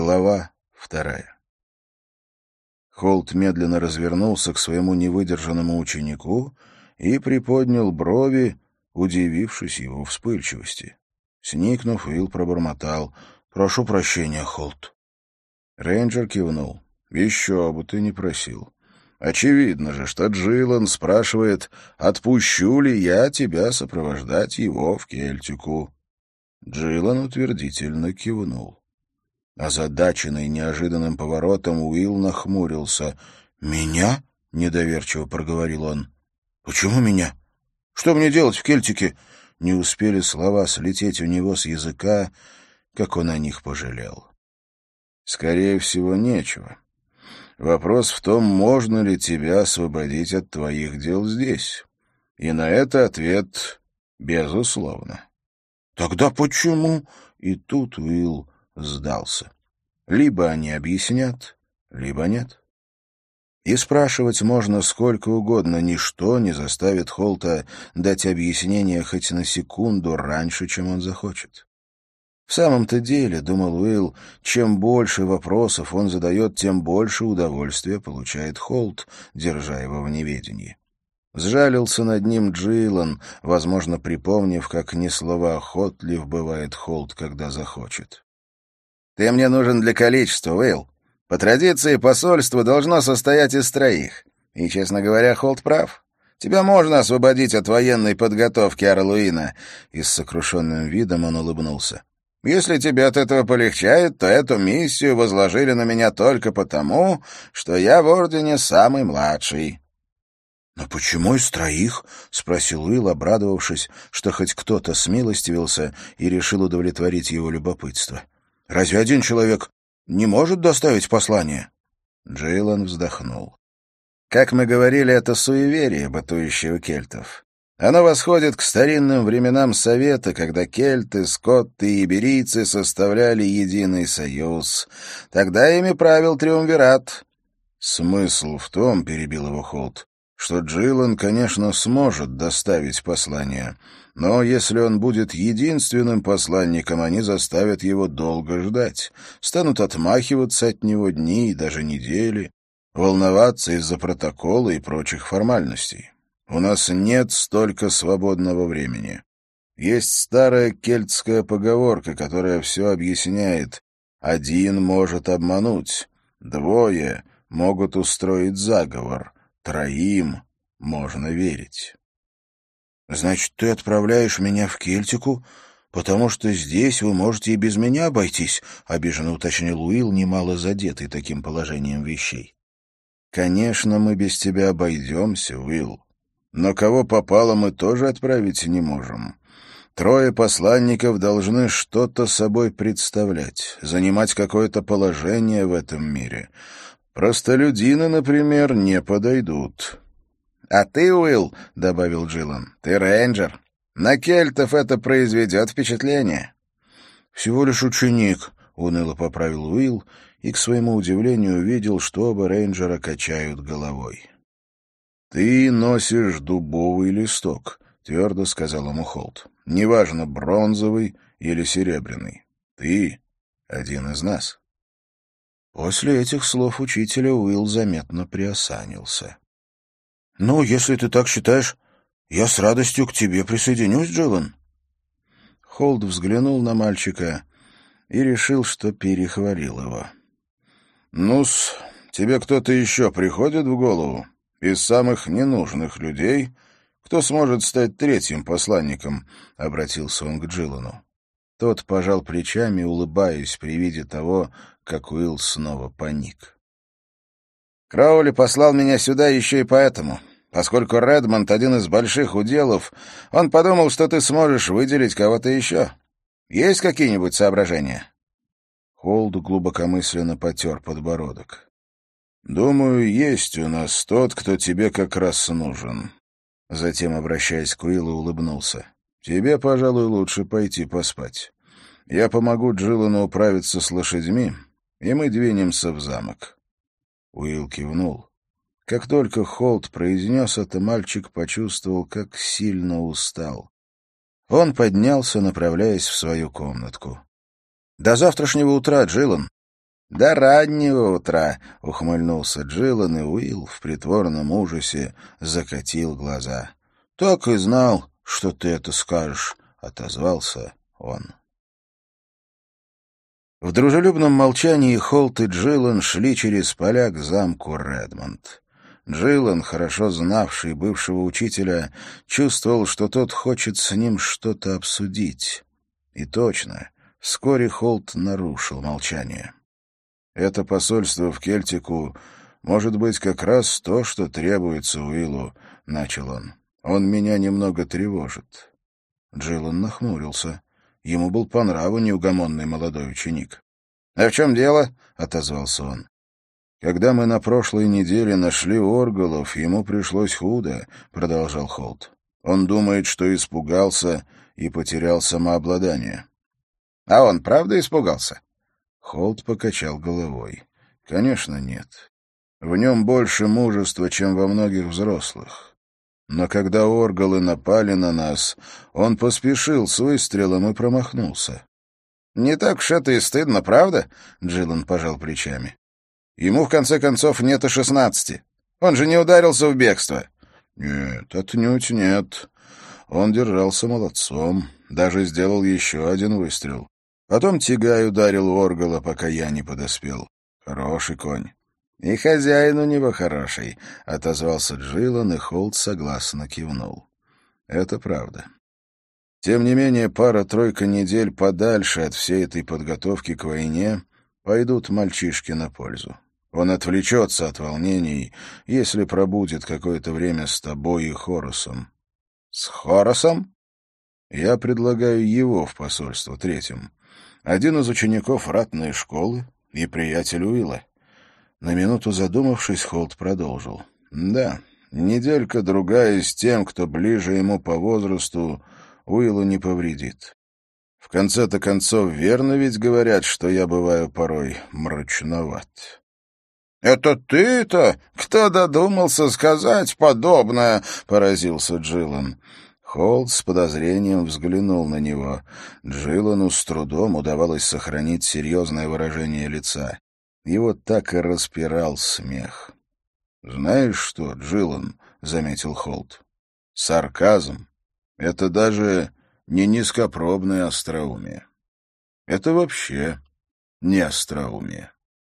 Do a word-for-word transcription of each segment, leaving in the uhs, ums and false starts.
Глава вторая. Холт медленно развернулся к своему невыдержанному ученику и приподнял брови, удивившись его вспыльчивости. Сникнув, Уилл пробормотал: «Прошу прощения, Холт». Рейнджер кивнул. «Еще бы ты не просил. Очевидно же, что Джилан спрашивает, отпущу ли я тебя сопровождать его в Кельтику». Джилан утвердительно кивнул. Озадаченный неожиданным поворотом, Уилл нахмурился. «Меня?» — недоверчиво проговорил он. «Почему меня? Что мне делать в Кельтике?» Не успели слова слететь у него с языка, как он о них пожалел. «Скорее всего, нечего. Вопрос в том, можно ли тебя освободить от твоих дел здесь. И на это ответ — безусловно». «Тогда почему?» И тут Уилл сдался. Либо они объяснят, либо нет. И спрашивать можно сколько угодно, ничто не заставит Холта дать объяснение хоть на секунду раньше, чем он захочет. В самом-то деле, думал Уилл, чем больше вопросов он задает, тем больше удовольствия получает Холт, держа его в неведении. Сжалился над ним Джилан, возможно, припомнив, как несловоохотлив бывает Холт, когда захочет. «Ты мне нужен для количества, Уилл. По традиции посольство должно состоять из троих. И, честно говоря, Холт прав. Тебя можно освободить от военной подготовки Арлуина». И с сокрушенным видом он улыбнулся. «Если тебе от этого полегчает, то эту миссию возложили на меня только потому, что я в Ордене самый младший». «Но почему из троих?» — спросил Уилл, обрадовавшись, что хоть кто-то смилостивился и решил удовлетворить его любопытство. «Разве один человек не может доставить послание?» Джилан вздохнул. «Как мы говорили, это суеверие, бытующее у кельтов. Оно восходит к старинным временам Совета, когда кельты, скотты и иберийцы составляли единый союз. Тогда ими правил триумвират». «Смысл в том, — перебил его Холт, — что Джилан, конечно, сможет доставить послание, но если он будет единственным посланником, они заставят его долго ждать, станут отмахиваться от него дни и даже недели, волноваться из-за протокола и прочих формальностей. У нас нет столько свободного времени. Есть старая кельтская поговорка, которая все объясняет. Один может обмануть, двое могут устроить заговор, троим можно верить». «Значит, ты отправляешь меня в Кельтику, потому что здесь вы можете и без меня обойтись?» — обиженно уточнил Уилл, немало задетый таким положением вещей. «Конечно, мы без тебя обойдемся, Уилл. Но кого попало, мы тоже отправить не можем. Трое посланников должны что-то собой представлять, занимать какое-то положение в этом мире. Простолюдины, например, не подойдут». «А ты, Уилл, — добавил Джилан, — ты рейнджер. На кельтов это произведет впечатление». «Всего лишь ученик», — уныло поправил Уилл и, к своему удивлению, увидел, что оба рейнджера качают головой. «Ты носишь дубовый листок», — твердо сказал ему Холт. «Неважно, бронзовый или серебряный. Ты один из нас». После этих слов учителя Уилл заметно приосанился. «Ну, если ты так считаешь, я с радостью к тебе присоединюсь, Джилан». Холт взглянул на мальчика и решил, что перехвалил его. «Ну-с, тебе кто-то еще приходит в голову? Из самых ненужных людей, кто сможет стать третьим посланником?» — обратился он к Джилану. Тот пожал плечами, улыбаясь при виде того, как Уилл снова паник. «Кроули послал меня сюда еще и поэтому. Поскольку Редмонд — один из больших уделов, он подумал, что ты сможешь выделить кого-то еще. Есть какие-нибудь соображения?» Холд глубокомысленно потер подбородок. «Думаю, есть у нас тот, кто тебе как раз нужен». Затем, обращаясь к Уиллу, улыбнулся. «Тебе, пожалуй, лучше пойти поспать. Я помогу Джилану управиться с лошадьми, и мы двинемся в замок». Уилл кивнул. Как только Холт произнес это, мальчик почувствовал, как сильно устал. Он поднялся, направляясь в свою комнатку. «До завтрашнего утра, Джилан. «До раннего утра», — ухмыльнулся Джилан, и Уилл в притворном ужасе закатил глаза. «Так и знал, что ты это скажешь», — отозвался он. В дружелюбном молчании Холт и Джилан шли через поля к замку Редмонд. Джилан, хорошо знавший бывшего учителя, чувствовал, что тот хочет с ним что-то обсудить. И точно, вскоре Холт нарушил молчание. «Это посольство в Кельтику может быть как раз то, что требуется Уиллу», — начал он. «Он меня немного тревожит». Джилан нахмурился. Ему был по нраву неугомонный молодой ученик. «А в чем дело?» — отозвался он. «Когда мы на прошлой неделе нашли Орголов, ему пришлось худо», — продолжал Холт. «Он думает, что испугался и потерял самообладание». «А он правда испугался?» Холт покачал головой. «Конечно, нет. В нем больше мужества, чем во многих взрослых. Но когда Орголы напали на нас, он поспешил с выстрелом и промахнулся». «Не так уж это и стыдно, правда?» — Джилан пожал плечами. «Ему, в конце концов, нет и шестнадцати. Он же не ударился в бегство». «Нет, отнюдь нет. Он держался молодцом, даже сделал еще один выстрел. Потом тягай ударил Оргола, пока я не подоспел. Хороший конь». «И хозяин у него хороший», — отозвался Джилан, и Холт согласно кивнул. «Это правда. Тем не менее, пара-тройка недель подальше от всей этой подготовки к войне пойдут мальчишки на пользу. Он отвлечется от волнений, если пробудет какое-то время с тобой и Хоросом». «С Хоросом?» «Я предлагаю его в посольство третьим. Один из учеников ратной школы и приятель Уилла». На минуту задумавшись, Холт продолжил. «Да, неделька-другая с тем, кто ближе ему по возрасту, Уиллу не повредит. В конце-то концов, верно ведь говорят, что я бываю порой мрачноват». «Это ты-то? Кто додумался сказать подобное?» — поразился Джилан. Холт с подозрением взглянул на него. Джилану с трудом удавалось сохранить серьезное выражение лица. Его так и распирал смех. «Знаешь что, Джилан?» — заметил Холт. «Сарказм — это даже не низкопробное остроумие. Это вообще не остроумие».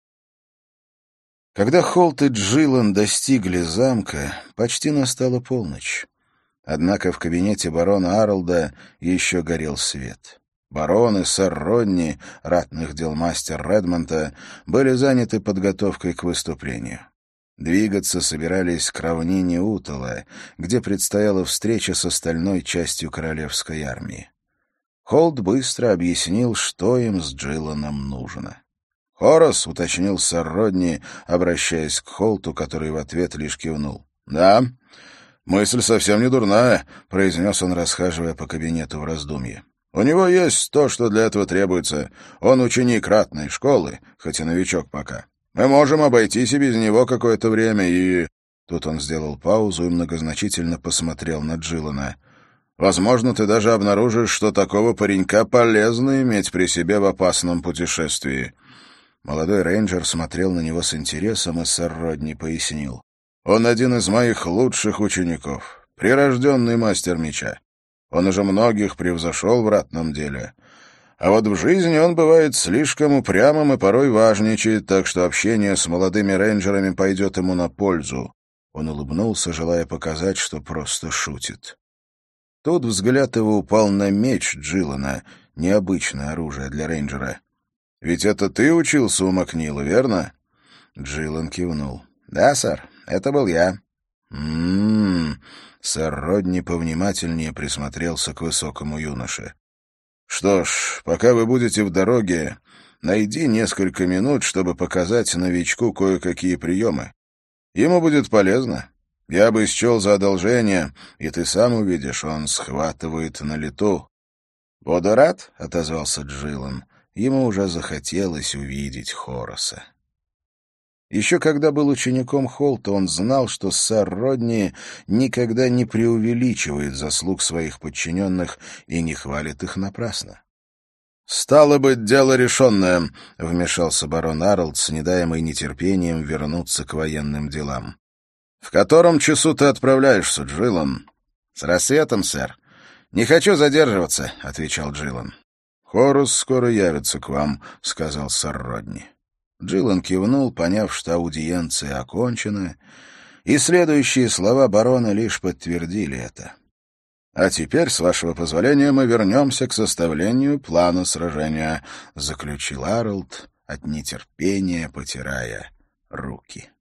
Когда Холт и Джилан достигли замка, почти настала полночь. Однако в кабинете барона Арлда еще горел свет. Барон и сэр Родни, ратных дел мастер Редмонта, были заняты подготовкой к выступлению. Двигаться собирались к равнине Утала, где предстояла встреча с остальной частью королевской армии. Холт быстро объяснил, что им с Джиланом нужно. «Хорос», — уточнил сэр Родни, обращаясь к Холту, который в ответ лишь кивнул. «Да, мысль совсем не дурная», — произнес он, расхаживая по кабинету в раздумье. «У него есть то, что для этого требуется. Он ученик ратной школы, хоть и новичок пока. Мы можем обойтись и без него какое-то время, и...» Тут он сделал паузу и многозначительно посмотрел на Джилана. «Возможно, ты даже обнаружишь, что такого паренька полезно иметь при себе в опасном путешествии». Молодой рейнджер смотрел на него с интересом, и сэр Родни пояснил. «Он один из моих лучших учеников, прирожденный мастер меча. Он уже многих превзошел в ратном деле. А вот в жизни он бывает слишком упрямым и порой важничает, так что общение с молодыми рейнджерами пойдет ему на пользу». Он улыбнулся, желая показать, что просто шутит. Тут взгляд его упал на меч Джилана, необычное оружие для рейнджера. «Ведь это ты учился у Макнила, верно?» Джилан кивнул. «Да, сэр, это был я». «М-м-м». Сэр Родни повнимательнее присмотрелся к высокому юноше. «Что ж, пока вы будете в дороге, найди несколько минут, чтобы показать новичку кое-какие приемы. Ему будет полезно. Я бы счел за одолжение, и ты сам увидишь, он схватывает на лету». «Буду рад», — отозвался Джилан. Ему уже захотелось увидеть Хороса. Еще когда был учеником Холта, он знал, что сэр Родни никогда не преувеличивает заслуг своих подчиненных и не хвалит их напрасно. «Стало быть, дело решенное», — вмешался барон Арлд с недаемой нетерпением вернуться к военным делам. «В котором часу ты отправляешься, Джилан?» «С рассветом, сэр. Не хочу задерживаться», — отвечал Джилан. «Хорус скоро явится к вам», — сказал сэр Родни. Джилан кивнул, поняв, что аудиенция окончена, и следующие слова барона лишь подтвердили это. «А теперь, с вашего позволения, мы вернемся к составлению плана сражения», — заключил Арлд, от нетерпения потирая руки.